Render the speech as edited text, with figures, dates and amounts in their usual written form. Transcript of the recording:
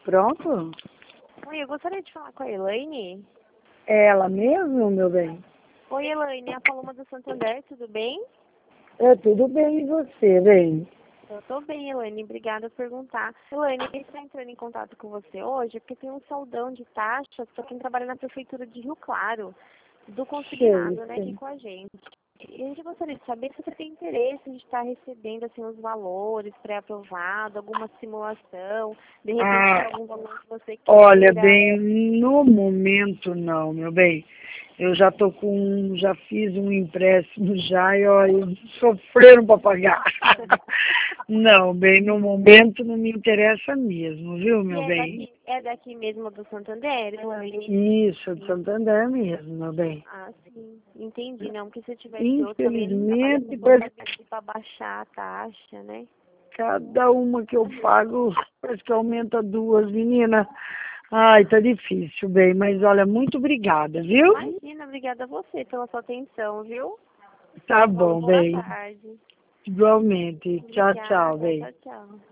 Pronto? Oi, eu gostaria de falar com a Elaine. É ela mesmo, meu bem? Oi, Elaine, é a Paloma do Santander, tudo bem? Tudo bem, e você, bem? Eu tô bem, Elaine, obrigada por perguntar. Elaine, a gente está entrando em contato com você hoje porque tem um saldão de taxas para quem trabalha na Prefeitura de Rio Claro, do consignado, né, aqui Sei. com a gente. E a gente gostaria de saber se você tem interesse de estar recebendo, assim, os valores pré-aprovado, alguma simulação, de repente algum valor que você queira. Olha, bem, no momento não, meu bem. Eu já fiz um empréstimo já e olha, sofreram para pagar. Não, bem, no momento não me interessa mesmo, viu, E meu bem? é daqui mesmo do Santander, Elaine? Isso, de Santander mesmo, meu bem. Ah, sim. Entendi, não, porque se eu tivesse outro também, não trabalha Infelizmente, para baixar a taxa, né? cada uma que eu pago, parece que aumenta duas, menina. Ai, tá difícil, bem, mas olha, muito obrigada, viu? Imagina, obrigada a você pela sua atenção, viu? Tá Uma bom, boa bem. tarde. Igualmente. Tchau, tchau, Obrigada, bem. tchau, tchau.